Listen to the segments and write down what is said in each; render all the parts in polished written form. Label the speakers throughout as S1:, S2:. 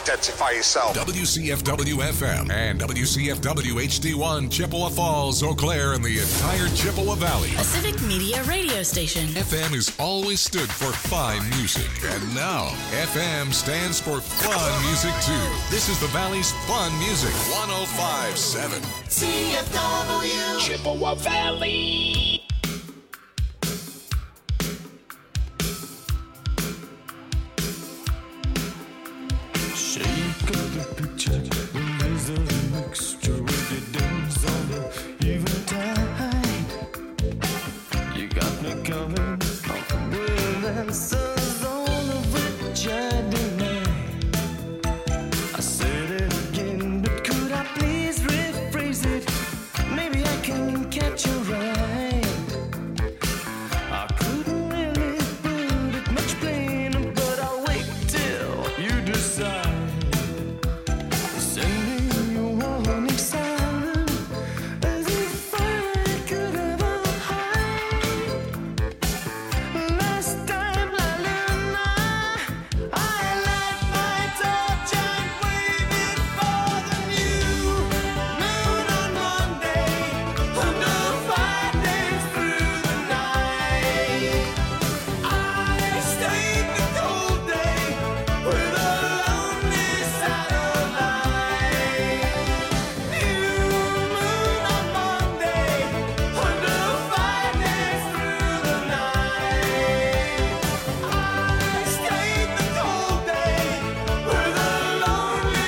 S1: identify yourself.
S2: WCFW-FM and WCFW-HD1, Chippewa Falls, Eau Claire, and the entire Chippewa Valley.
S3: A civic media radio station.
S2: FM has always stood for fine music, and now FM stands for fun music too. This is the Valley's fun music. 105.7
S4: CFW Chippewa Valley.
S5: Shake up the picture, there's a mixture with the days on the eventide. You got me coming with answers, all of which I deny. I said it again, but could I please rephrase it? Maybe I can catch you right. I couldn't really put it much plainer, but I'll wait till you decide. Sending you warning silent, as if I could ever hide. Last time, Laluna, I light my torch and wave it for the new moon on Monday, under 5 days through the night. I stayed the cold day with a lonely satellite. New moon on Monday, under 5 days through the night. I stayed the cold day with a lonely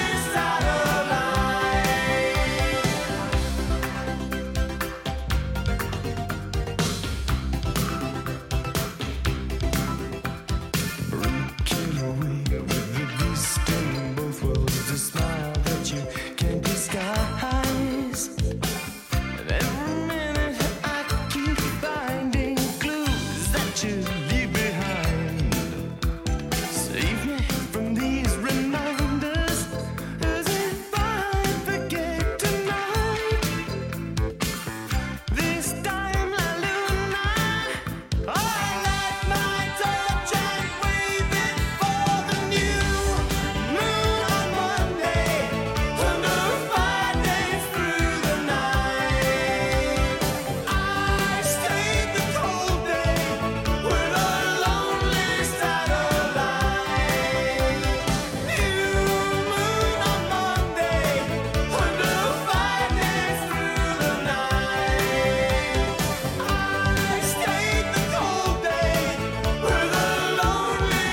S5: Breaking away with the beast in both worlds, a smile that you can't disguise. And every minute I keep finding clues that you leave behind. Save me from these reminders, as if I forget tonight. This time, La Luna, I light my torch and wave it for the new moon on Monday, under 5 days through the night. I stayed the cold day with a lonely satellite. New moon on Monday, under 5 days through the night. I stayed the cold day with a lonely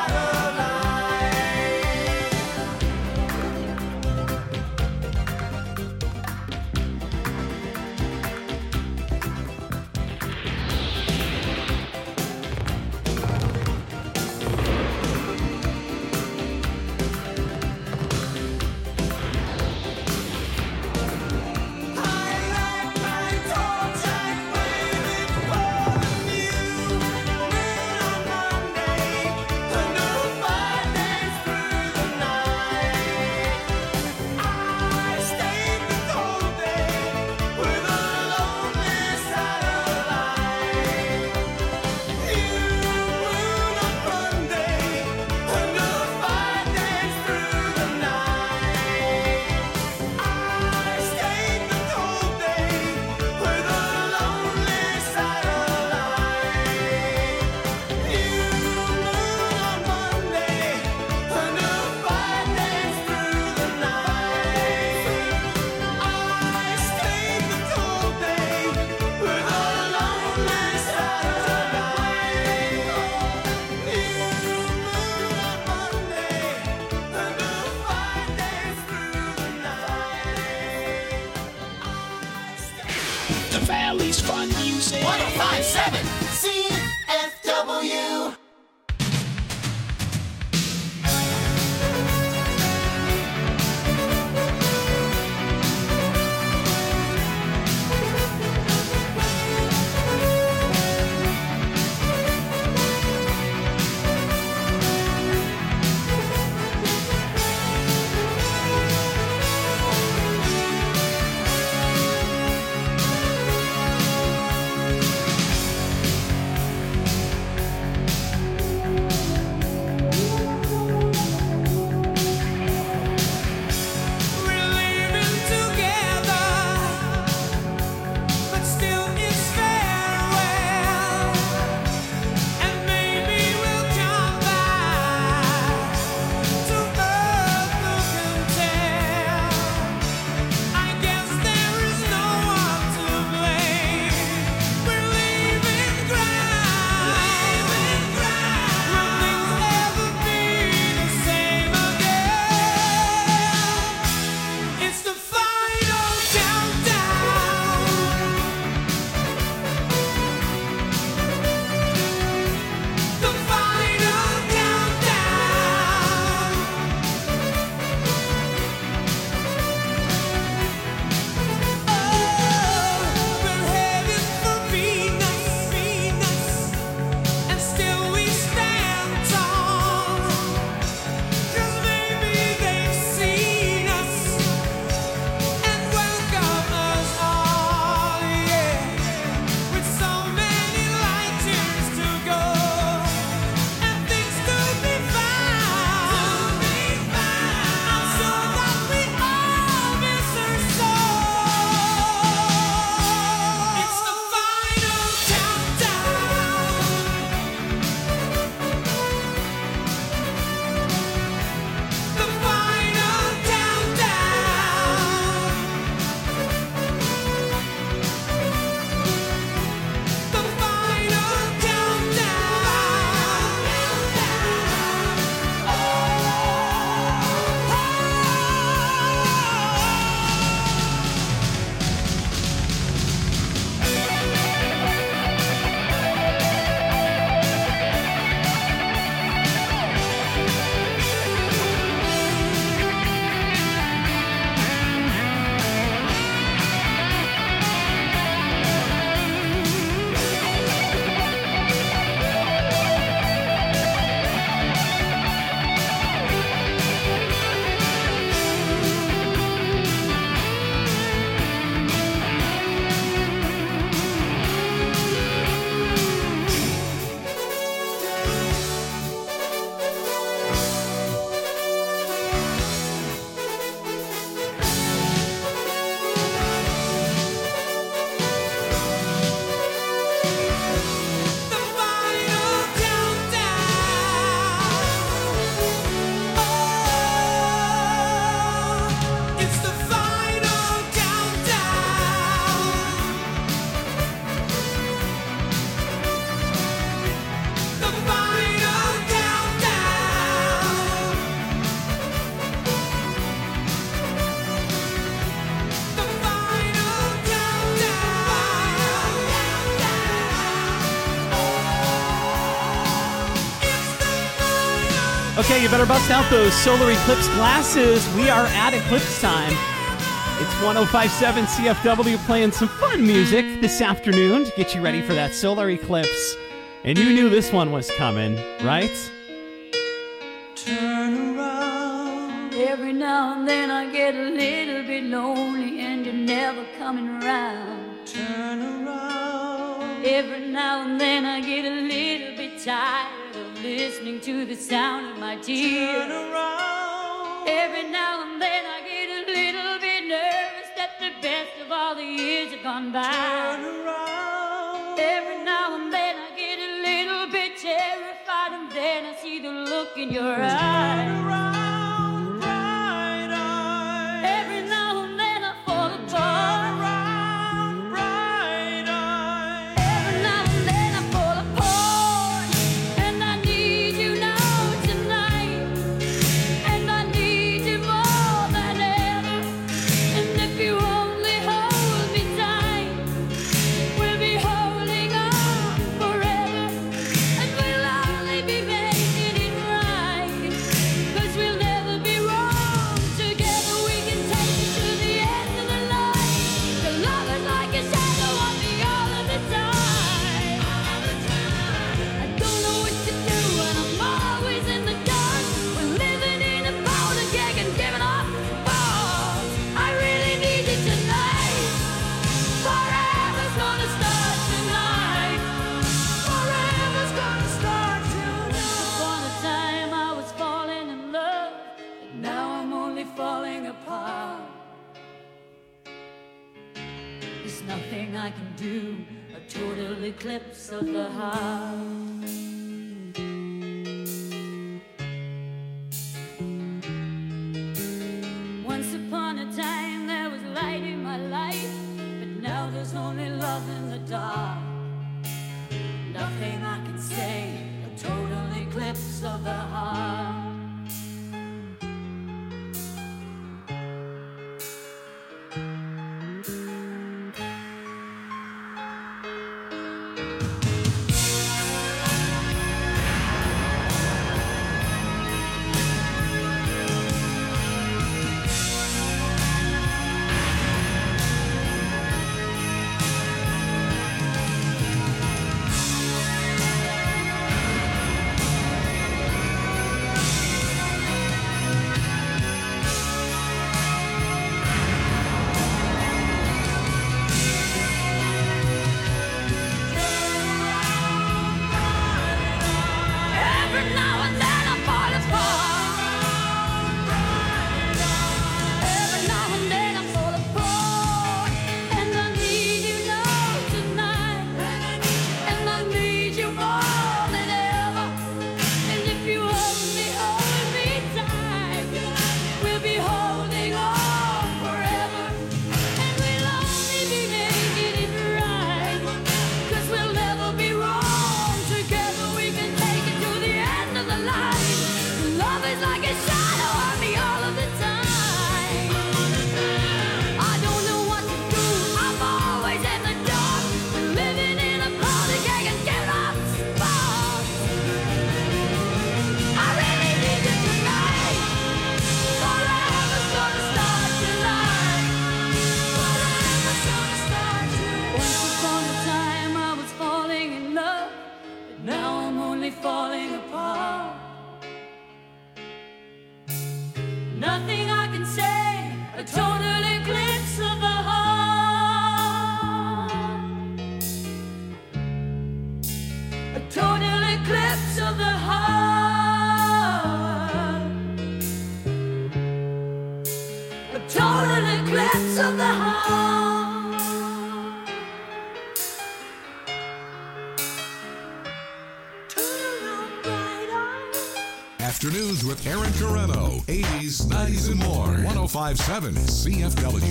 S4: The Valley's fun music.
S6: 1057 CFW.
S1: Okay, you better bust out those solar eclipse glasses. We are at eclipse time. It's 105.7 CFW playing some fun music this afternoon to get you ready for that solar eclipse. And you knew this one was coming, right?
S5: Turn around.
S6: Every now and then I get a little bit lonely and you're never coming around.
S5: Turn around.
S6: Every now and then I get a little bit tired of listening to the sound of my tears.
S5: Turn around.
S6: Every now and then I get a little bit nervous that the best of all the years have gone by.
S5: Turn around.
S6: Every now and then I get a little bit terrified and then I see the look in your eyes.
S5: Turn around, bright eyes.
S6: Every now and then I fall apart.
S5: Turn around, bright eyes.
S6: Every now and then I fall apart. And I need you now tonight. And I need you more than ever. And if you only hold me tight, we'll be holding on forever. And we'll only be making it right. 'Cause we'll never be wrong. Together we can take it to the end of the line. The love is like a shadow on me all of the time. I don't know what to do and I'm always in the dark. We're living in a powder keg and giving off balls. I really need you tonight. Forever's gonna start tonight. Forever's gonna start tonight. Once upon a time I was falling in love, but now I'm only falling apart. There's nothing I can do, a total eclipse of the heart. Once upon a time there was light in my life, but now there's only love in the dark. Nothing I can say, a total eclipse of the heart. Every now and then I fall apart. Every now and then I fall apart. And I need you now tonight. And I need you more than ever. And if you only hold me tight, we'll be holding on forever. And we'll only be making it right. 'Cause we'll never be wrong. Together we can take it to the end of the line. Love is like a shadow on me all of the time. I don't know what to do, I'm always in the dark. Living in a powder keg and getting off sparks. I really need you tonight. Forever's gonna start tonight. Forever's gonna start tonight. Once upon a time I was falling in love, but now I'm only falling apart. Nothing I can say, a total eclipse of the heart. A total eclipse of the heart. A total eclipse of the heart. Turn on bright eyes.
S2: Afternoons with Aaron Carreno. 80s, 90s, and more. 105.7 CFW.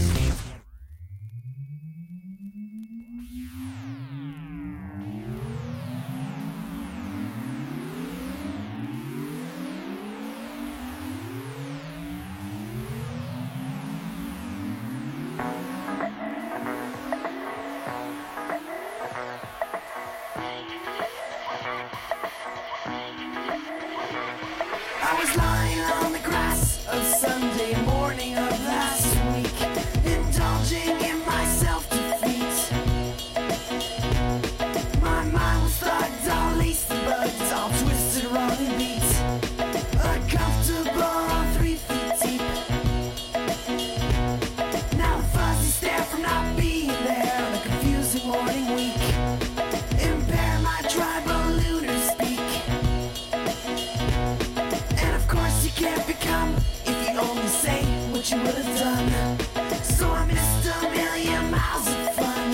S5: I was
S6: miles of fun.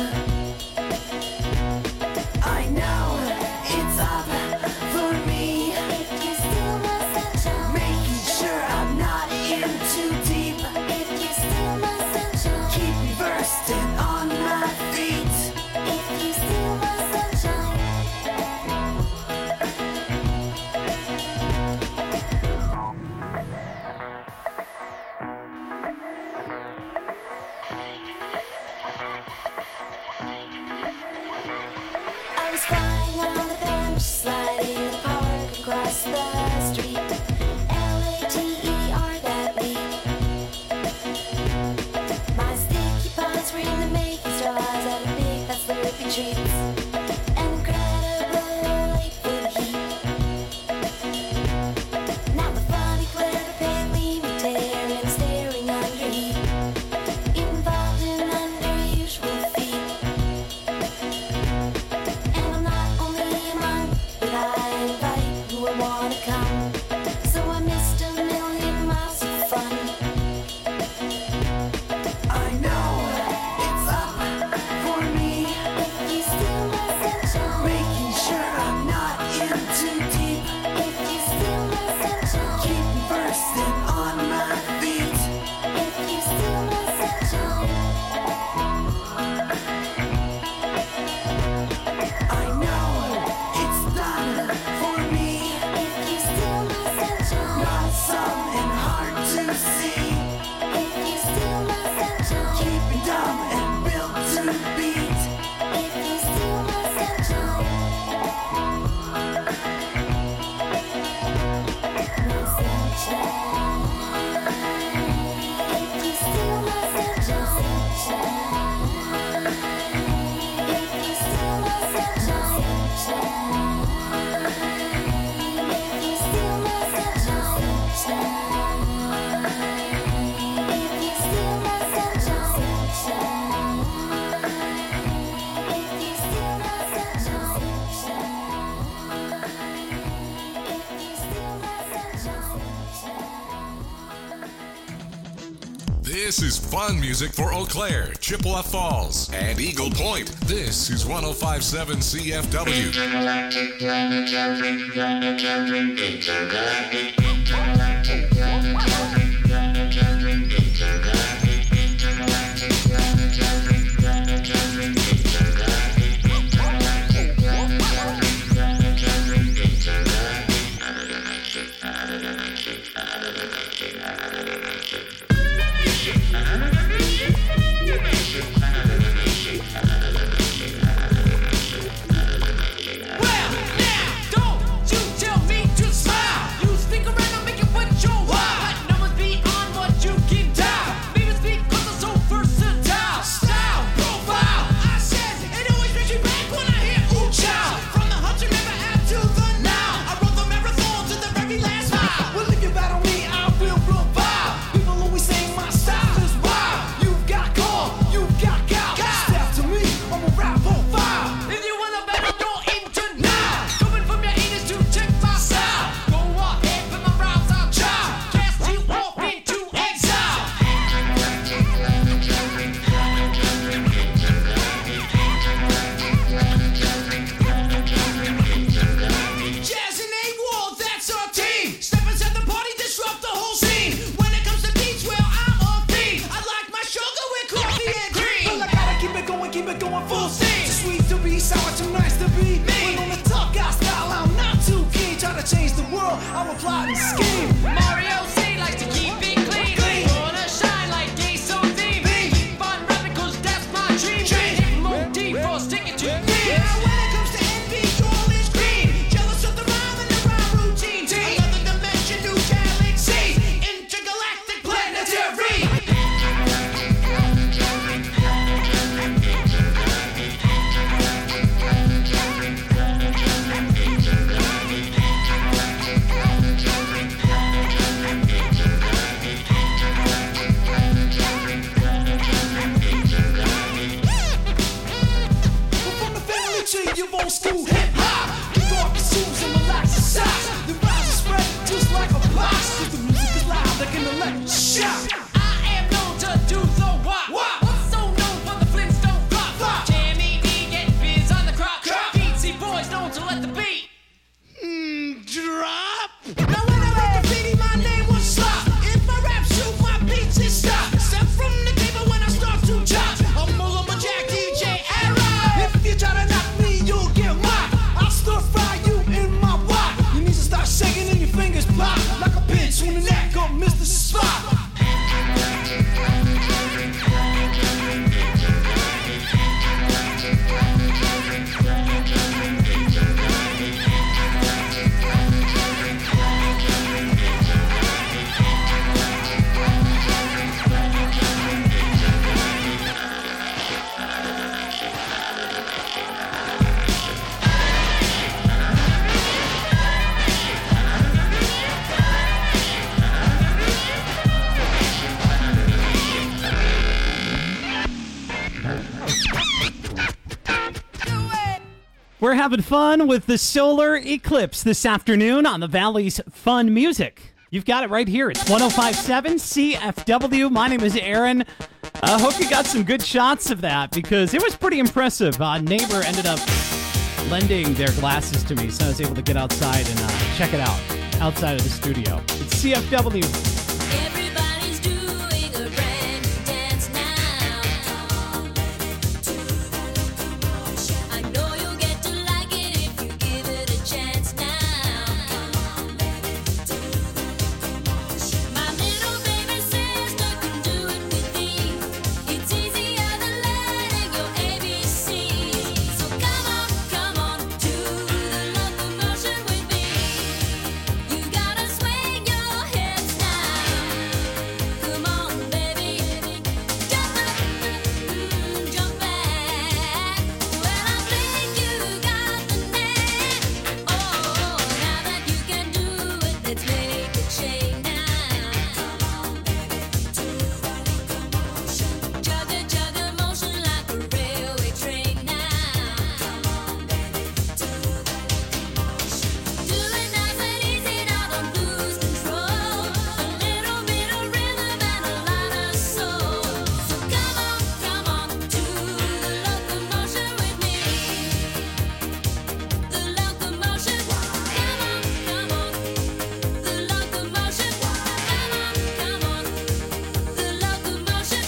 S6: I know it's up for me. If you steal my sunshine, making sure I'm not in too deep. If you steal my sunshine, keep me bursting on my feet. If you steal my sunshine. I was flying on the bench, sliding in the park across the street. Later that week. My sticky paws were in the making straws out of big fat slurpy treats. An incredible late heat. Now the funny flare of palely me tearing, staring under heat. Involved in unusual feet. And I'm not only a monk, but I invite who I wanna come. So I missed a million miles of fun. I know it's up for me. If you steal my sunshine, making sure I'm not in too deep. If you steal my sunshine, keep me bursting on my feet. If you steal my sunshine. I know it's done for me. If you steal my sunshine, not something hard to see. If you steal my sunshine, keep me dumb and built to beat. If you steal my sunshine, my sunshine. If you steal my sunshine, if you steal my sunshine, if you steal my sunshine, if you steal my sunshine, if you steal my
S2: This is fun music for Eau Claire, Chippewa Falls, and Eagle Point. This is 105.7 CFW.
S6: I am known to do the what? What's so known for the Flintstones?
S1: We're having fun with the solar eclipse this afternoon on the Valley's Fun Music. You've got it right here. It's 105.7 CFW. My name is Aaron. I hope you got some good shots of that because it was pretty impressive. Neighbor ended up lending their glasses to me, so I was able to get outside and check it out outside of the studio. It's CFW.
S6: Everybody's doing a brand new dance now. I know you'll get to like it if you give it a chance now. My little baby sister can do it with me. It's easier than learning your ABCs. So come on, do the locomotion with me. You gotta swing your hips now. Come on, baby, jump up, jump back. Well, I think you got the knack. Oh, now that you can do it, let's make a chain now. Come on, baby, do the locomotion. Jug a motion like a railway train now. Come on, baby, do the locomotion. Do it nice and easy, now don't lose control. A little bit of rhythm and a lot of soul. So come on, do the locomotion with me. The locomotion, come on, the locomotion, come on, the locomotion,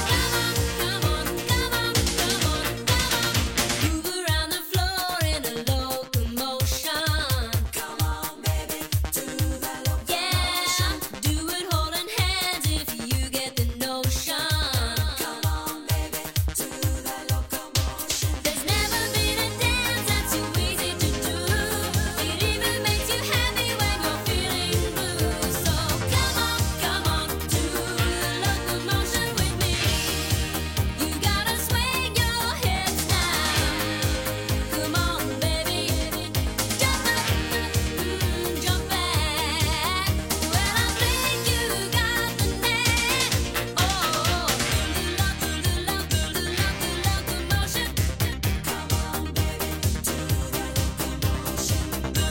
S6: move around the floor in a locomotion. Come on, baby, do the locomotion. Yeah, do it holding hands if you get the notion. Come on, baby, do the locomotion. There's never been a dance that's too easy to do. It even makes you happy when you're feeling blue. So come on, do the locomotion with me. You gotta swing your hips now. Come on, baby, jump up, jump back. Well, I think you got the knack. Oh, the locomotion. Come on, baby, do the locomotion. The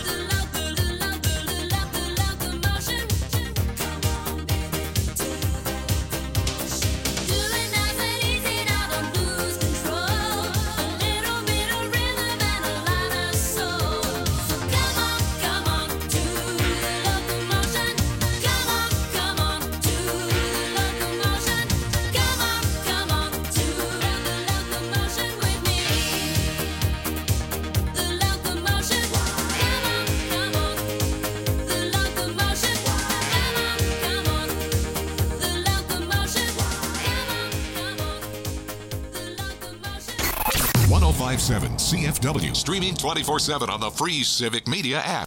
S6: locomotion. Come on, baby, do the locomotion. Do it nice and easy, now don't lose control. A little bit of rhythm and a lot of soul. So come on, do the locomotion. Come on, do the locomotion. Come on, do the locomotion with me. The locomotion, come on, the locomotion, come on, the locomotion, the locomotion.
S2: 105.7 CFW. Streaming 24/7 on the free Civic Media app.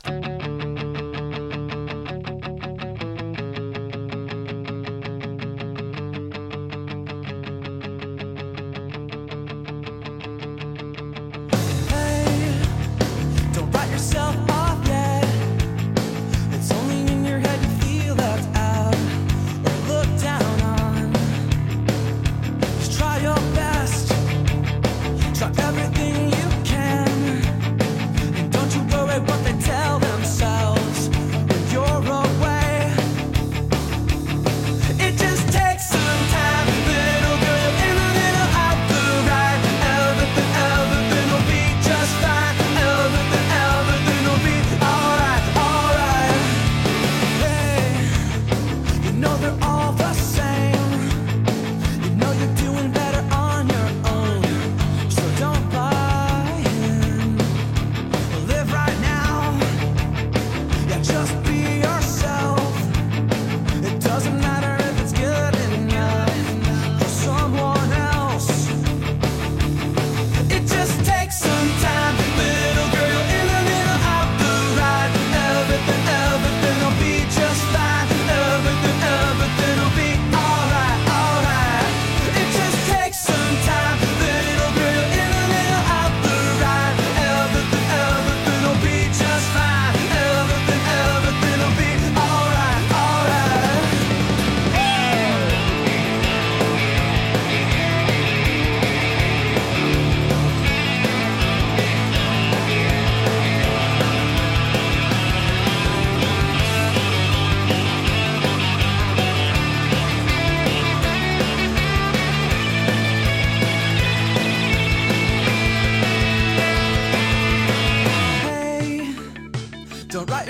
S5: Hey, don't write yourself off yet. It's only in your head you feel left out or looked down on. Just try your best. Try everything you can. And don't you worry what they tell themselves.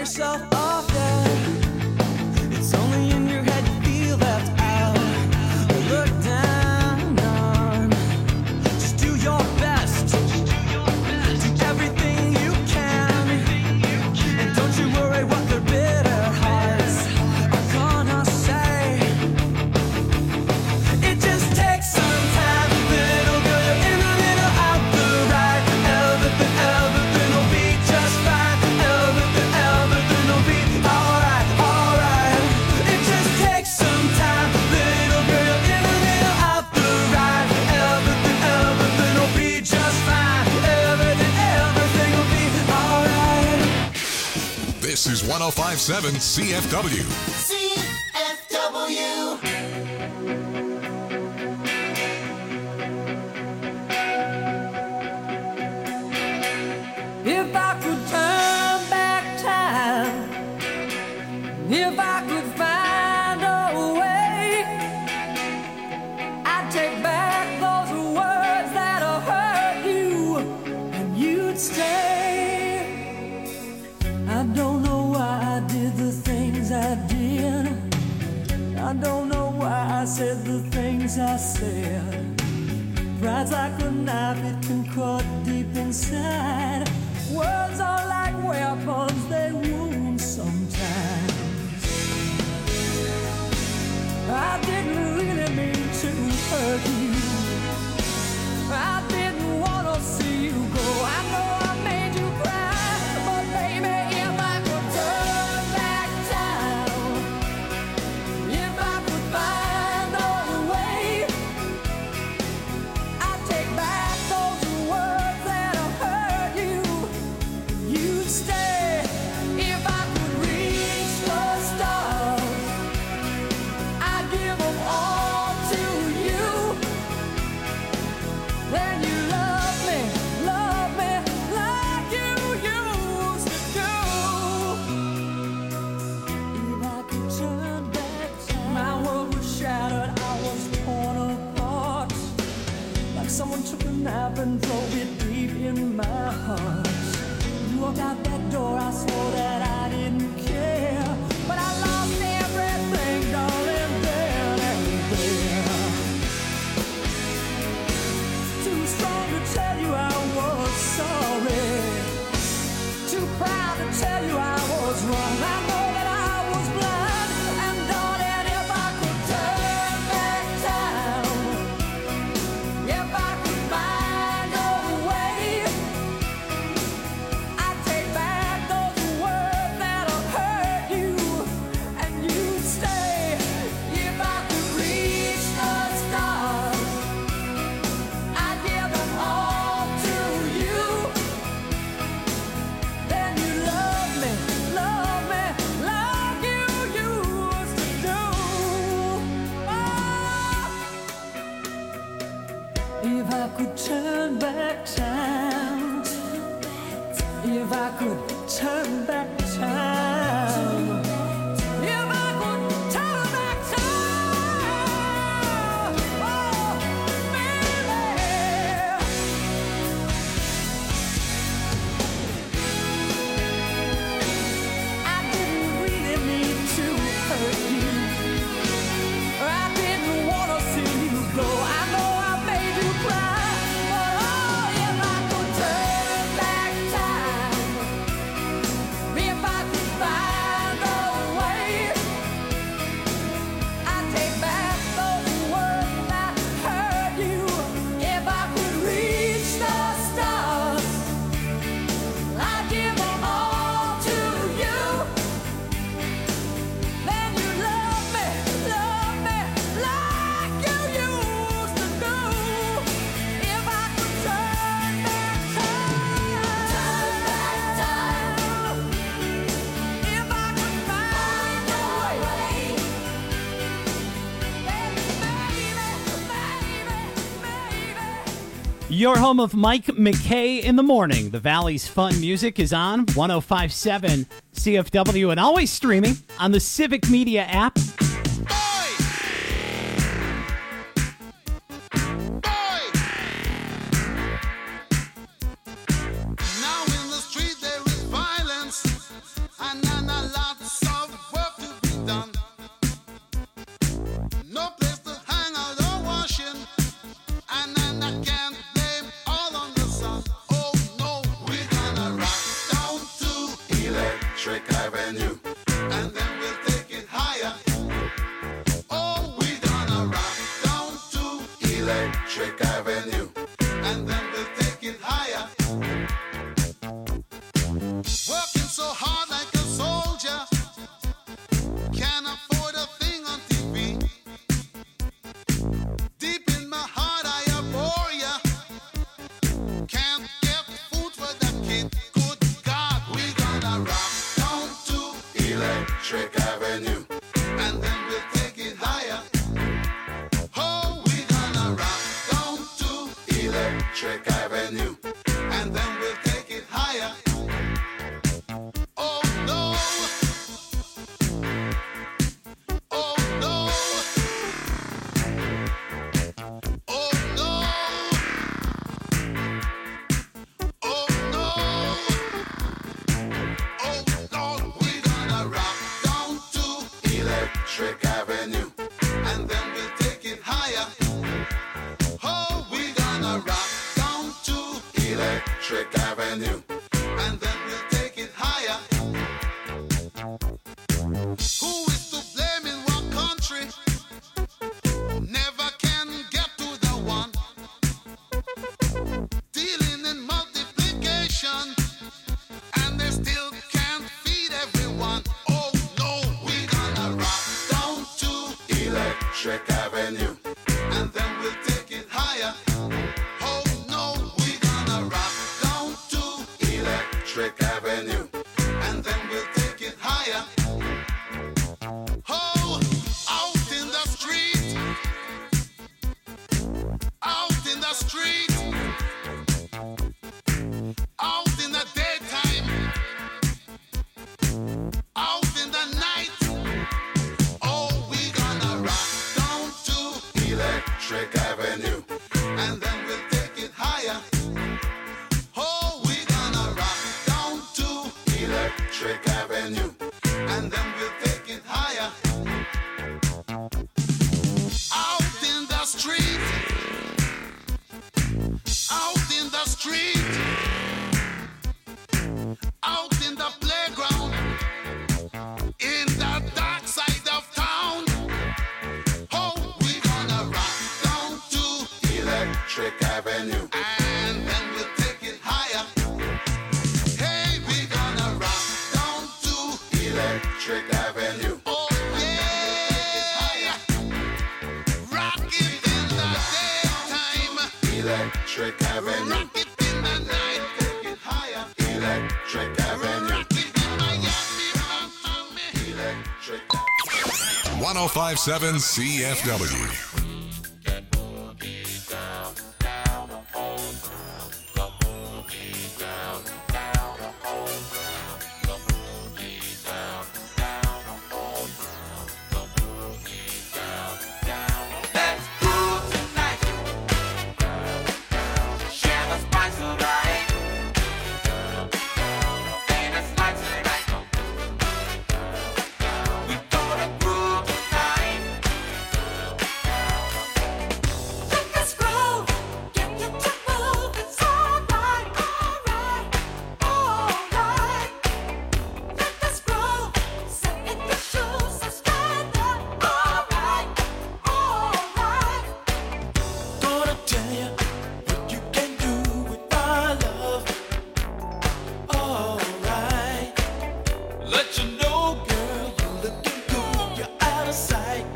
S5: yourself off, yeah. It's only in your head you feel left out or looked down on. Just do your best. Do everything you can. And don't you worry what their bitter hearts are gonna say. It just takes some time, little girl. You're in the middle of the ride. Everything will be just fine. Everything will be alright, alright. It just takes some time, little girl. You're in the middle of the ride. Everything will be just fine. Everything will be alright.
S2: This is 105.7 CFW.
S5: If I could turn back time, if I could find a way, I'd take back those words that'll hurt you, and you'd stay. I don't know why I did the things I did. I don't know why I said the things I said. Pride's like a knife, it can cut deep inside. Words are like weapons, they wound sometimes. I didn't really mean to hurt you. I didn't want to see you go. I know I made you cry, but baby, if I could turn back time, if I could find a way, I'd take back those words that'll hurt you. You'd stay. If I could reach the stars, I'd give them all to you. Then you love me like you used to do. If I could turn back time, my world was shattered, I was torn apart. Like someone took a knife and drove it deep in my heart. You walked out that door, I swore that I didn't care. But I lost everything, darling, then and there. Too strong to tell you I was sorry. Too proud to tell you I was wrong. I know that I was blind. And darling, if I could turn back time, if I could find a way, I'd take back those words that'll hurt you, and you'd stay. If I could reach the stars, I'd give them all to you. Then you love me like you used to do. If I could turn back time, if I could turn back time, if I could turn back time, oh, baby. I didn't really mean to hurt you. I didn't want to see you go. I know I made you cry, but oh, if I could turn back time, if I could find a way, I'd take back those words that hurt you. If I could reach the stars, I'd give them all to you. Then you love me like you used to do. If I could turn back time, if I could find a way, baby.
S1: Your home of Mike McKay in the morning. The Valley's fun music is on 105.7 CFW and always streaming on the Civic Media app.
S7: Now in the street there is violence, and Electric Avenue, and then we'll take it higher. Oh no, oh no, oh no, oh no, oh Lord, we're gonna rock down to Electric Avenue, and then we'll take it higher. Oh, we're gonna rock down to Electric Avenue, and then we'll take it higher. Who is to blame in what country? Never can get to the one. Dealing in multiplication, and they still can't feed everyone. Oh no, we're gonna rock down to Electric Avenue, and then we'll take it higher. Oh no, we're gonna rock down to Electric Avenue, and then we'll take it higher. Oh, out in the street, out in the street, out in the daytime, out in the night. Oh, we're gonna rock down to Electric Avenue, and then we'll take it higher. Oh, we're gonna rock down to Electric Avenue, and then we'll take it higher. Out in the street, out in the street, out in the playground, in the dark side of town. Oh, we're gonna rock down to Electric Avenue, and then we'll take it higher. Hey, we're gonna rock down to Electric Avenue. Oh yeah, rock it in the daytime, Electric Avenue. Rock it in the night, take it higher, Electric Avenue. Rock it in Miami, Electric Avenue.
S2: 1057 CFW.
S5: Let's groove tonight. Share the spice of life. Ain't a slice tonight. We gonna groove tonight.
S6: Let us groove, get you to move. It's alright, alright, alright. Let us groove, sit in your shoes and stand up. Alright, alright.
S5: Gonna tell you what you can do with my love. Alright. Let you know, girl, you're looking good. You're out of sight.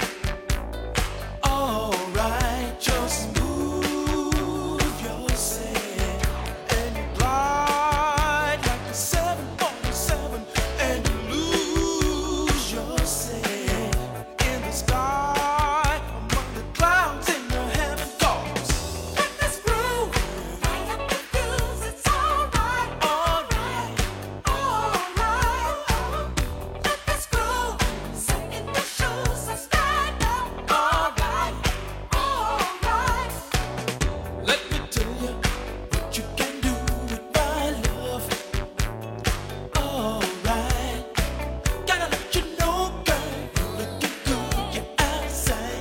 S5: Alright. Just move yourself and you glide like a 747 and you lose yourself in the sky among the clouds in your heaven cause.
S6: Let us groove, light up the fuse. It's alright, alright, alright. Let us groove, sit in your shoes and stand up. Alright, alright.
S5: Let me tell you what you can do with my love. Alright. Gotta let you know, girl, you're looking good, you're out of sight.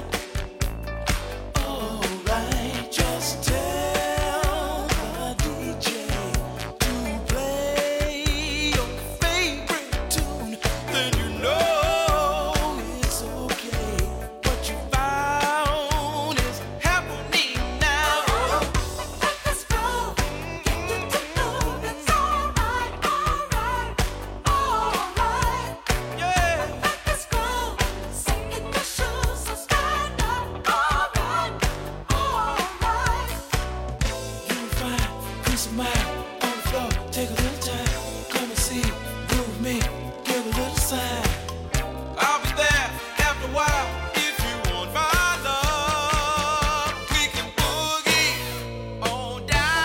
S5: Alright. Just tell the DJ to play your favorite tune, then you know it's okay. What you found is happening now.
S6: Let us groove, get you to move. It's alright, alright, alright.
S5: Yeah.
S6: Let us groove, sit in your shoes and stand up. Alright, alright.
S5: You find peace of mind on the floor. Take a little time, come and see, groove me, give a little sign. I'll be there after a while if you want my love. We can boogie on down.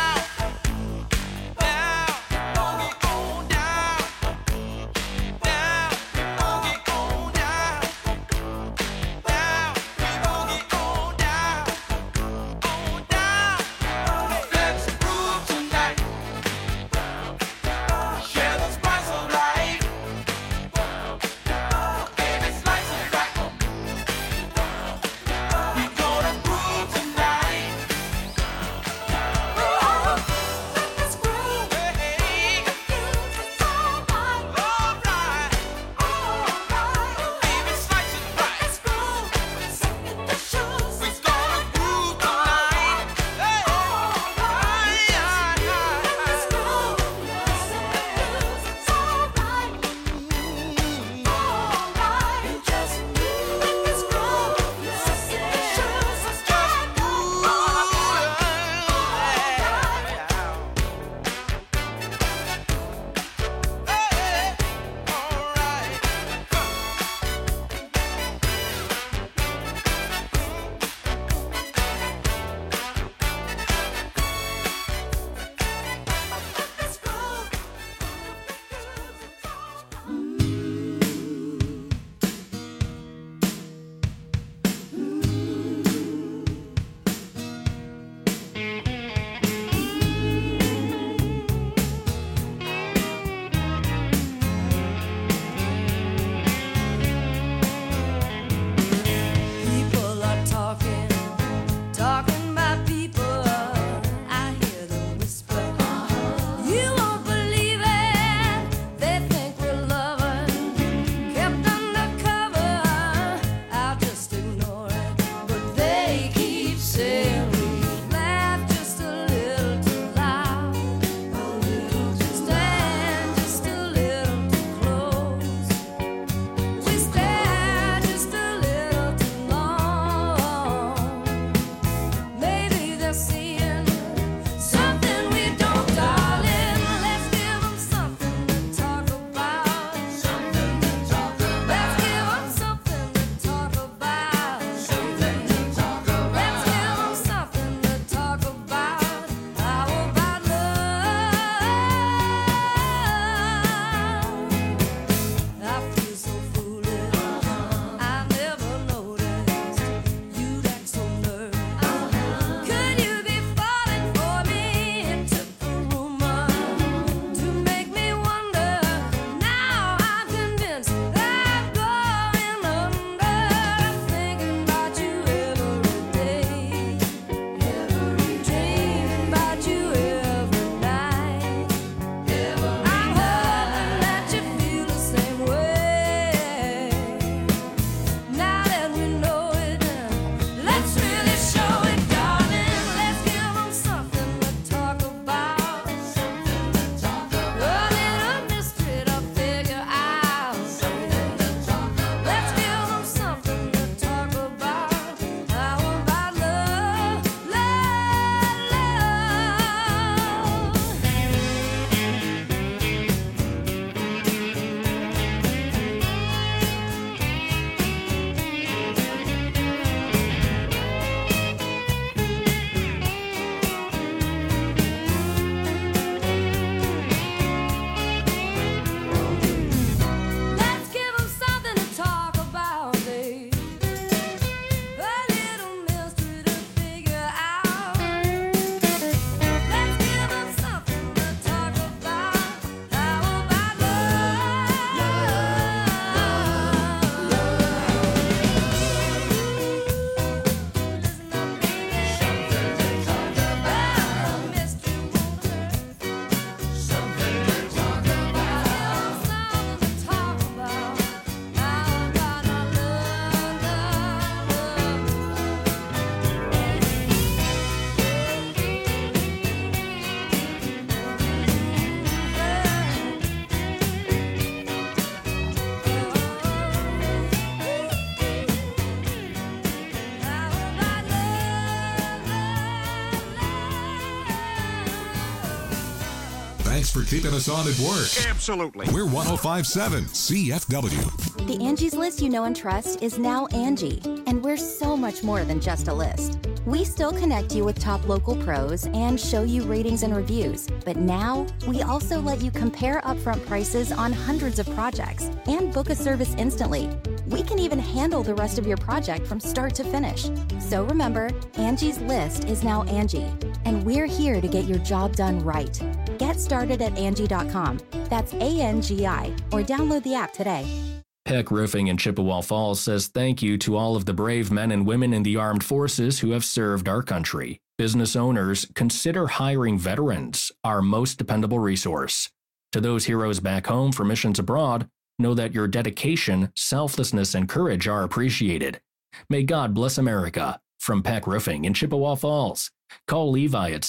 S2: Thanks for keeping us on at work.
S4: Absolutely.
S2: We're 105.7 CFW.
S8: The Angie's List you know and trust is now Angie, and we're so much more than just a list. We still connect you with top local pros and show you ratings and reviews, but now we also let you compare upfront prices on hundreds of projects and book a service instantly. We can even handle the rest of your project from start to finish. So remember, Angie's List is now Angie, and we're here to get your job done right. Get started at Angie.com. That's ANGI, or download the app today.
S9: Peck Roofing in Chippewa Falls says thank you to all of the brave men and women in the armed forces who have served our country. Business owners, consider hiring veterans, our most dependable resource. To those heroes back home for missions abroad, know that your dedication, selflessness, and courage are appreciated. May God bless America. From Peck Roofing in Chippewa Falls. Call Levi at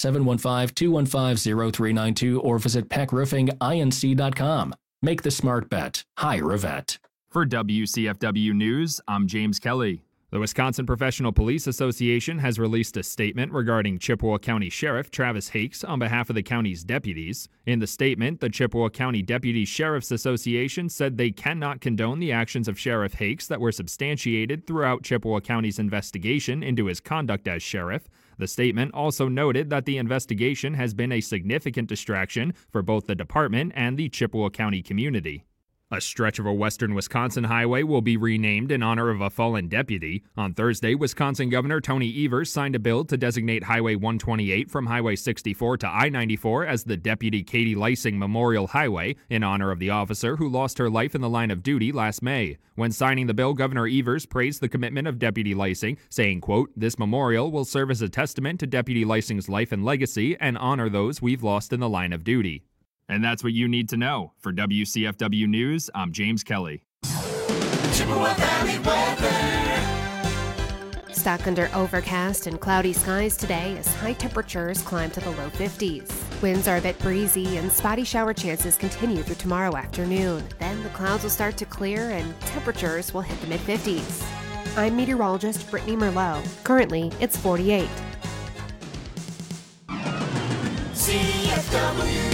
S9: 715-215-0392 or visit peckroofinginc.com. Make the smart bet. Hire a vet.
S10: For WCFW News, I'm James Kelly. The Wisconsin Professional Police Association has released a statement regarding Chippewa County Sheriff Travis Hakes on behalf of the county's deputies. In the statement, the Chippewa County Deputy Sheriff's Association said they cannot condone the actions of Sheriff Hakes that were substantiated throughout Chippewa County's investigation into his conduct as sheriff. The statement also noted that the investigation has been a significant distraction for both the department and the Chippewa County community. A stretch of a western Wisconsin highway will be renamed in honor of a fallen deputy. On Thursday, Wisconsin Governor Tony Evers signed a bill to designate Highway 128 from Highway 64 to I-94 as the Deputy Katie Lysing Memorial Highway in honor of the officer who lost her life in the line of duty last May. When signing the bill, Governor Evers praised the commitment of Deputy Lysing, saying, quote, "This memorial will serve as a testament to Deputy Lysing's life and legacy and honor those we've lost in the line of duty." And that's what you need to know. For WCFW News, I'm James Kelly.
S4: Chippewa Valley weather.
S11: Stuck under overcast and cloudy skies today as high temperatures climb to the low 50s. Winds are a bit breezy and spotty shower chances continue through tomorrow afternoon. Then the clouds will start to clear and temperatures will hit the mid-50s. I'm meteorologist Brittany Merlot. Currently, it's 48.
S4: CFW.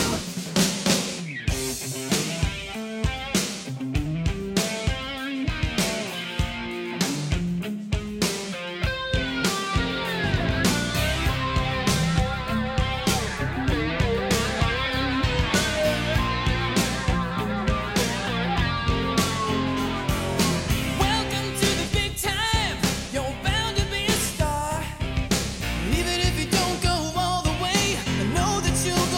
S5: Even if you don't go all the way, I know that you'll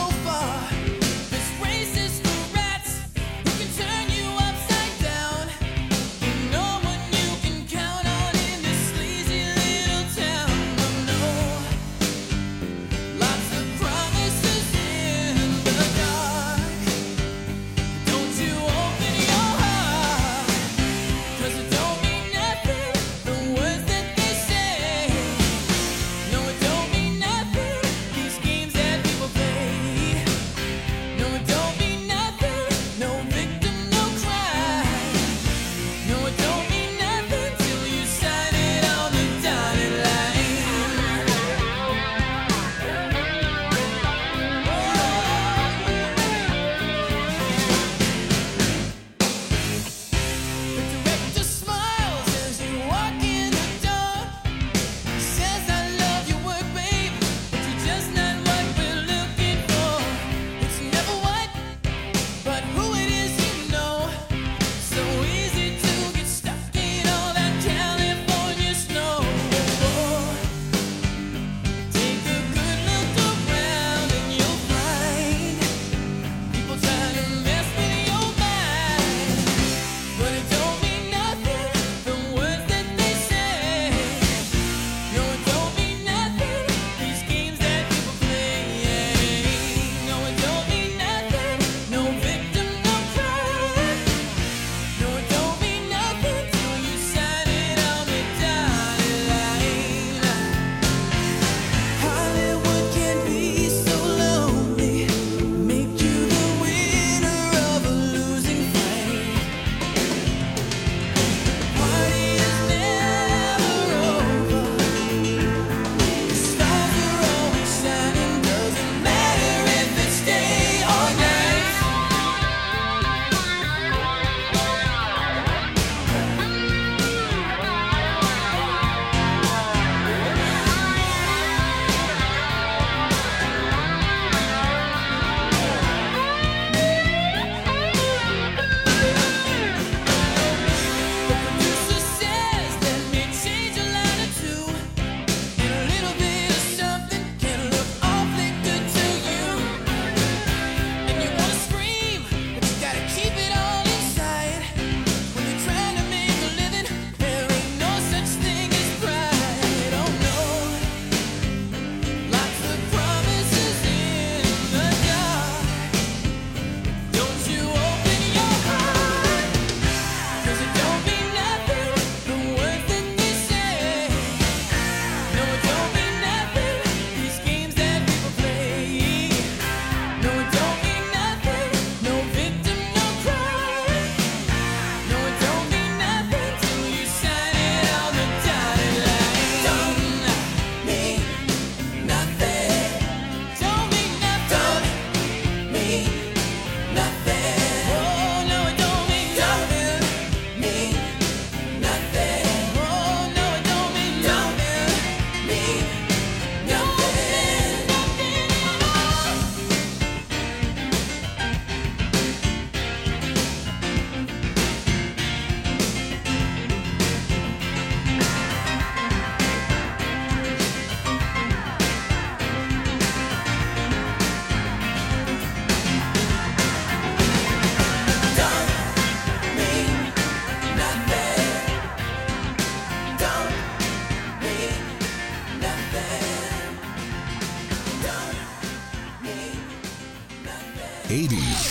S2: 80s,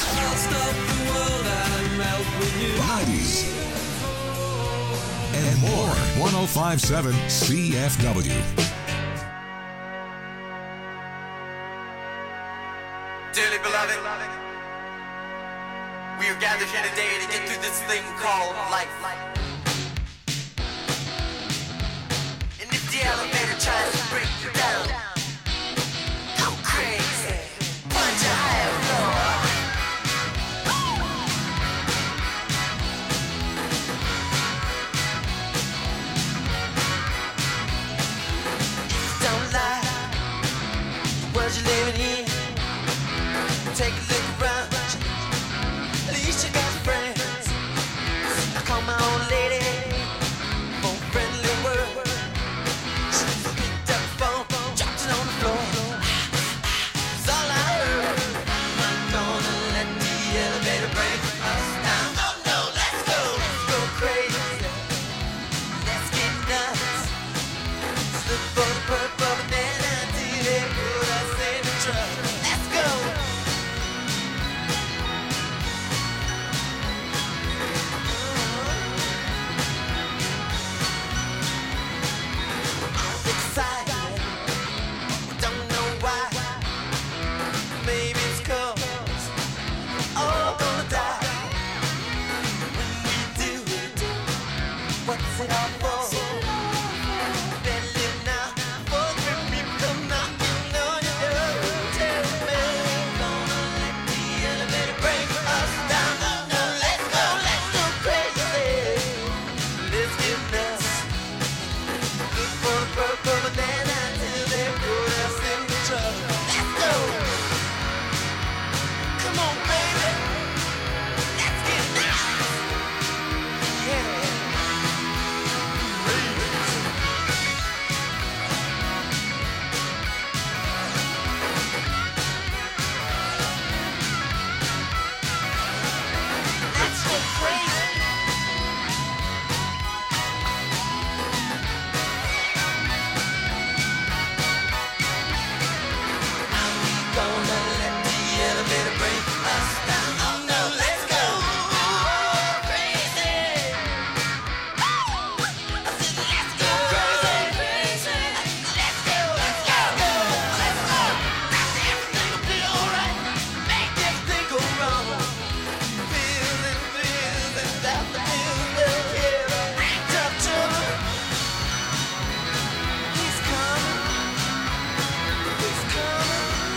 S2: 90s, and more. 105.7 CFW.
S12: Dearly beloved, we are gathered here today to get through this thing called life. And if the elevator tries to break you down, go crazy, punch a higher floor. Don't lie, the world you're living in. Take a look around, at least you got friends. I call my old lady for a friendly word. She picked up the phone, dropped it on the floor. That's all I heard. I'm gonna let the elevator break us down. Oh no, let's go crazy. Let's get nuts. Let's look for the purple banana till they put us in the truck. Let's go. Excited, don't know why. Maybe it's 'cause all gonna die. When we do, what's it all for? Better live now, before the people come knocking on your door. Tell me, gonna let the elevator break us down. Oh no, let's go crazy. Let's get nuts. Look for the purple banana till they put us in the truck. Let's go. Come on, baby. Let's get nuts. Yeah. Let's go crazy. Gonna let the elevator break us down. Oh no, let's go crazy. I said let's go crazy. Let's go. Everything will be alright. Make everything go wrong. Pills and without the pills, they'll hear tough trouble. He's coming. He's coming.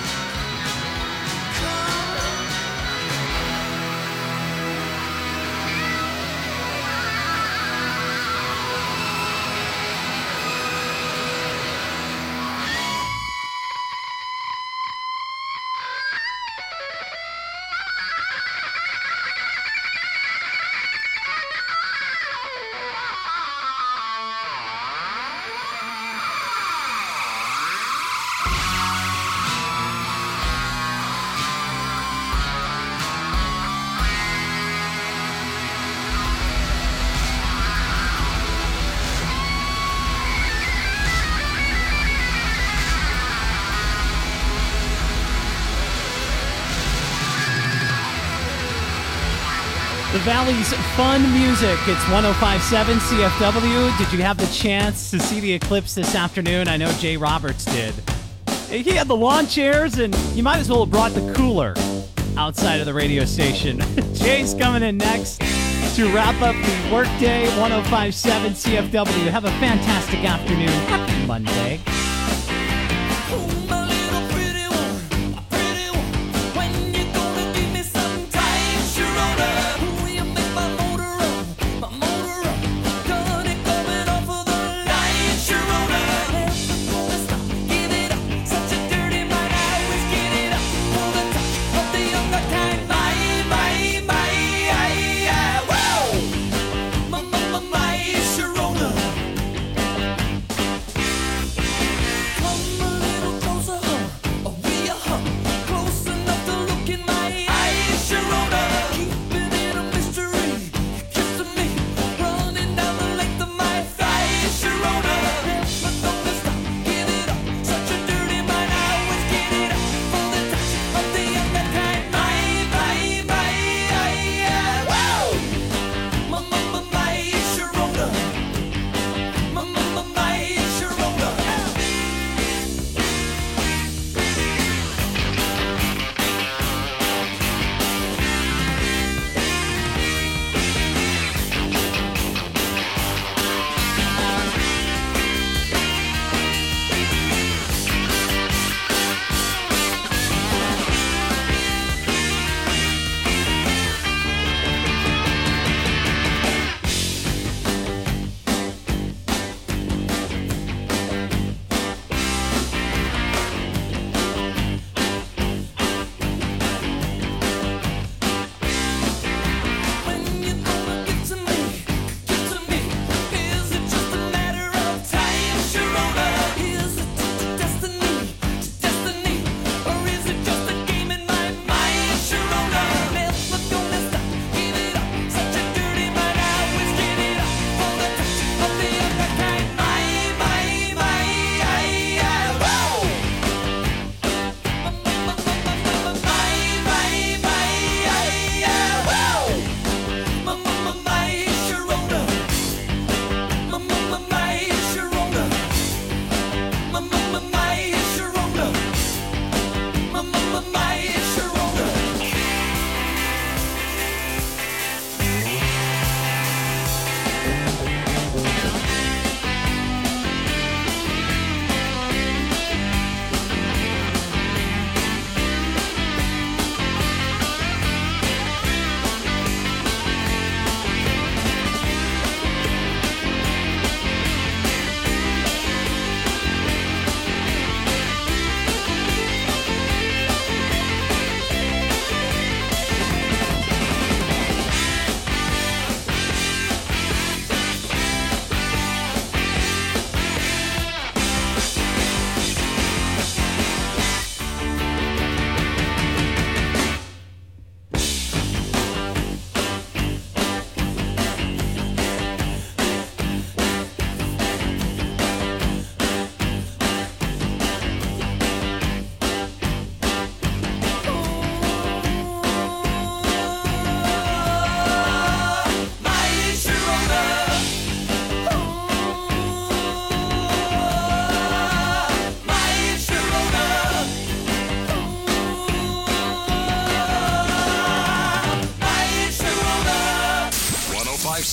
S1: The Valley's fun music. It's 105.7 CFW. Did you have the chance to see the eclipse this afternoon? I know Jay Roberts did. He had the lawn chairs, and you might as well have brought the cooler outside of the radio station. Jay's coming in next to wrap up the workday. 105.7 CFW. Have a fantastic afternoon. Happy Monday.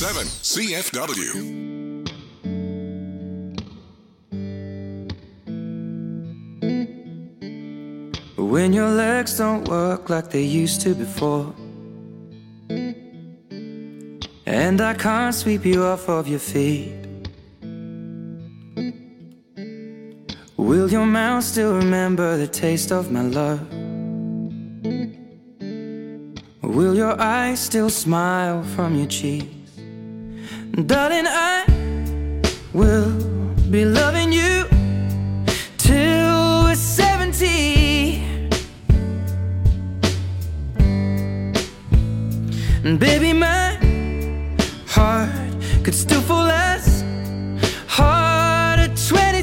S2: 105.7 CFW.
S5: When your legs don't work like they used to before, and I can't sweep you off of your feet, will your mouth still remember the taste of my love? Will your eyes still smile from your cheeks? Darling, I will be loving you till we're 70. And baby, my heart could still fall as hard at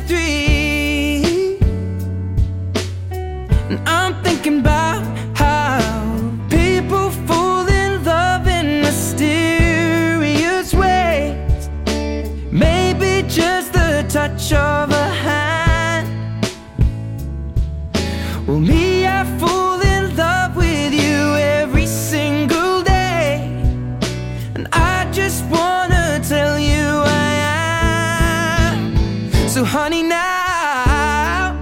S5: 23. And I'm thinking about how people fall in love in mysterious ways. Maybe just the touch of a hand. Well, me, I fall in love with you every single day. And I just wanna tell you I am. So honey, now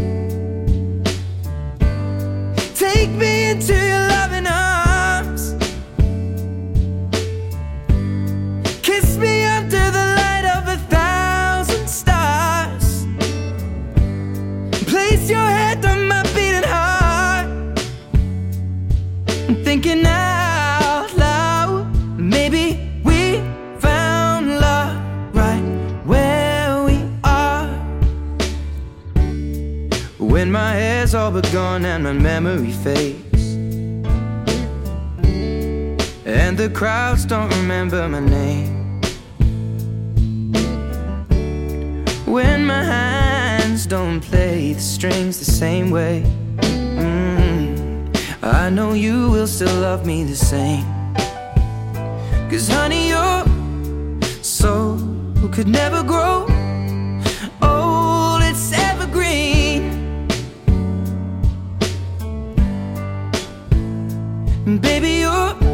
S5: take me into your loving arms. Kiss me under the light of 1,000 stars. Place your head on my beating heart. I'm thinking out loud, maybe we found love right where we are. When my hair's all but gone and my memory fades, and the crowds don't remember my name, when my hands don't play the strings the same way, I know you will still love me the same. 'Cause honey, your soul could never grow old, it's evergreen. And baby, your